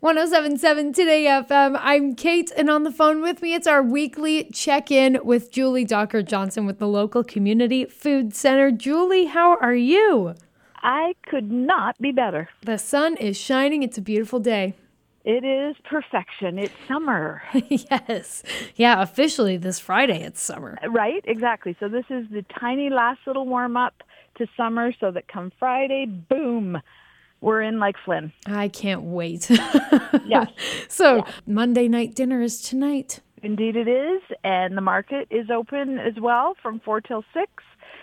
1077 Today FM. I'm Kate, and on the phone with me, it's our weekly check-in with Julie Docker Johnson with the local community food center. Julie, how are you? I could not be better. The sun is shining. It's a beautiful day. It is perfection. It's summer. Yes. Yeah, officially this Friday it's summer. Right? Exactly. So this is the tiny last little warm-up to summer so that come Friday, boom, we're in like Flynn. I can't wait. Yes. So Monday night dinner is tonight. Indeed it is. And the market is open as well from 4 till 6.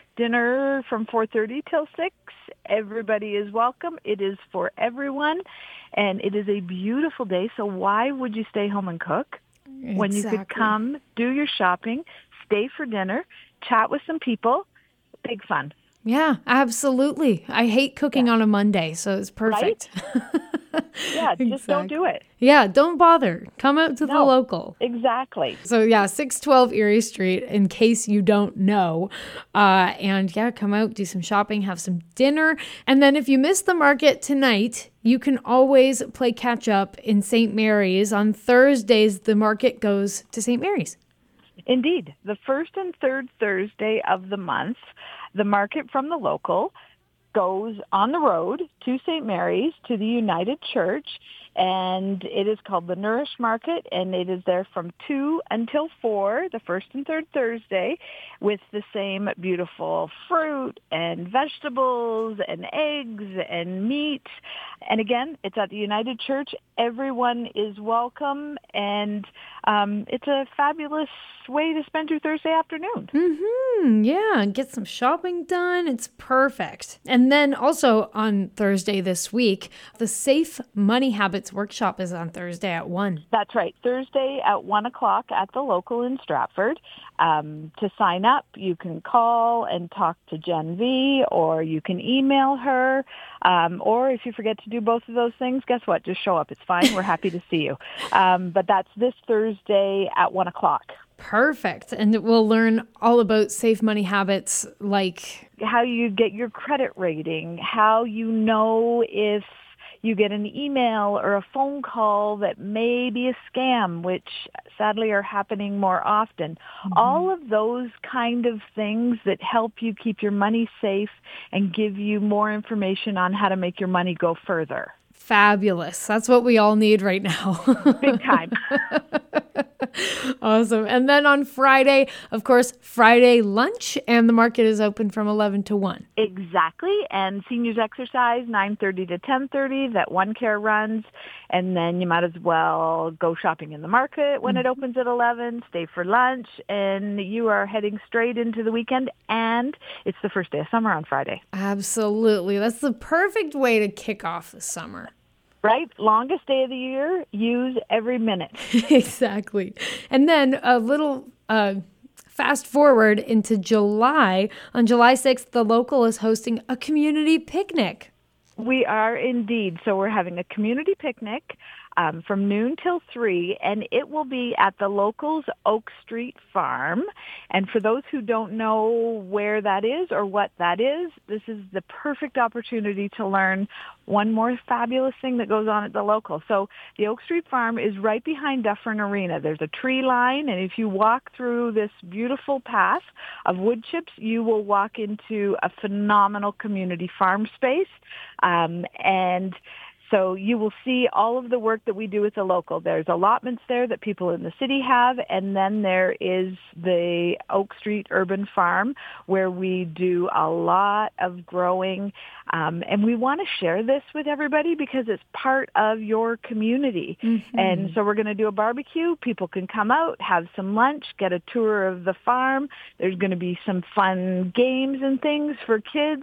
Dinner from 4:30 till 6. Everybody is welcome. It is for everyone. And it is a beautiful day. So why would you stay home and cook when you could come, do your shopping, stay for dinner, chat with some people? Big fun. Yeah, absolutely. I hate cooking on a Monday, so it's perfect. Right? Yeah, just don't do it. Yeah, don't bother. Come out to the local. Exactly. So yeah, 612 Erie Street, in case you don't know. And yeah, come out, do some shopping, have some dinner. And then if you miss the market tonight, you can always play catch up in St. Mary's. On Thursdays, the market goes to St. Mary's. Indeed. The first and third Thursday of the month, the market from the local goes on the road to St. Mary's, to the United Church, and it is called the Nourish Market, and it is there from 2 until 4, the first and third Thursday, with the same beautiful fruit and vegetables and eggs and meat. And again, it's at the United Church. Everyone is welcome, and it's a fabulous way to spend your Thursday afternoon. Yeah, get some shopping done. It's perfect. And then also on Thursday this week, the Safe Money Habits Workshop is on Thursday at 1. That's right. Thursday at 1 o'clock at the local in Stratford. To sign up, you can call and talk to Jen V, or you can email her. Or if you forget to do both of those things, guess what? Just show up. It's fine. We're happy to see you. But that's this Thursday at 1 o'clock. Perfect. And we'll learn all about safe money habits, like how you get your credit rating, how you know if you get an email or a phone call that may be a scam, which sadly are happening more often. All of those kind of things that help you keep your money safe and give you more information on how to make your money go further. Fabulous. That's what we all need right now. Big time. Awesome. And then on Friday, of course, Friday lunch, and the market is open from 11 to 1. Exactly. And seniors exercise 9:30 to 10:30 that One Care runs. And then you might as well go shopping in the market when it opens at 11, stay for lunch, and you are heading straight into the weekend. And it's the first day of summer on Friday. Absolutely. That's the perfect way to kick off the summer. Right? Longest day of the year. Use every minute. Exactly. And then a little fast forward into July. On July 6th, the local is hosting a community picnic. We are indeed. So we're having a community picnic from noon till 3, and it will be at the local's Oak Street Farm. And for those who don't know where that is or what that is, this is the perfect opportunity to learn one more fabulous thing that goes on at the local. So the Oak Street Farm is right behind Dufferin Arena. There's a tree line, and if you walk through this beautiful path of wood chips, you will walk into a phenomenal community farm space. And so you will see all of the work that we do with the local. There's allotments there that people in the city have, and then there is the Oak Street Urban Farm where we do a lot of growing. And we want to share this with everybody because it's part of your community. And so we're going to do a barbecue. People can come out, have some lunch, get a tour of the farm. There's going to be some fun games and things for kids.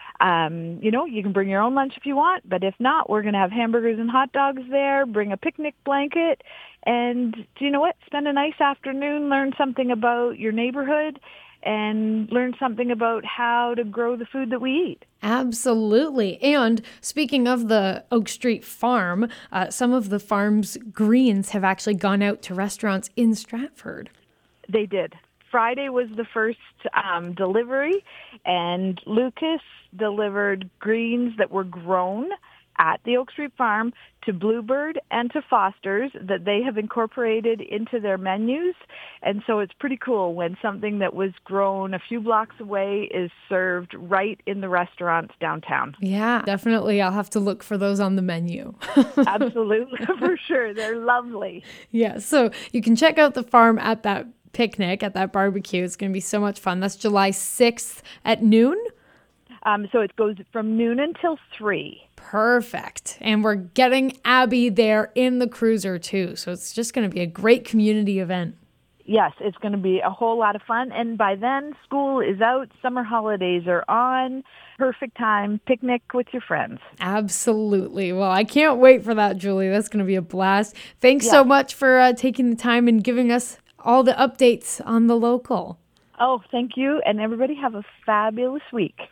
You can bring your own lunch if you want, but if not, we're going to have hamburgers and hot dogs there. Bring a picnic blanket, and do you know what? Spend a nice afternoon, learn something about your neighborhood, and learn something about how to grow the food that we eat. Absolutely. And speaking of the Oak Street Farm, some of the farm's greens have actually gone out to restaurants in Stratford. They did. Friday was the first delivery, and Lucas delivered greens that were grown at the Oak Street Farm to Bluebird and to Foster's that they have incorporated into their menus. And so it's pretty cool when something that was grown a few blocks away is served right in the restaurants downtown. Yeah, definitely. I'll have to look for those on the menu. Absolutely, for sure. They're lovely. Yeah, so you can check out the farm at that picnic, at that barbecue. It's going to be so much fun. That's July 6th at noon. So it goes from noon until 3. Perfect. And we're getting Abby there in the cruiser too. So it's just going to be a great community event. Yes, it's going to be a whole lot of fun. And by then, school is out, summer holidays are on. Perfect time, picnic with your friends. Absolutely. Well, I can't wait for that, Julie. That's going to be a blast. Thanks so much for taking the time and giving us all the updates on the local. Oh, thank you. And everybody have a fabulous week.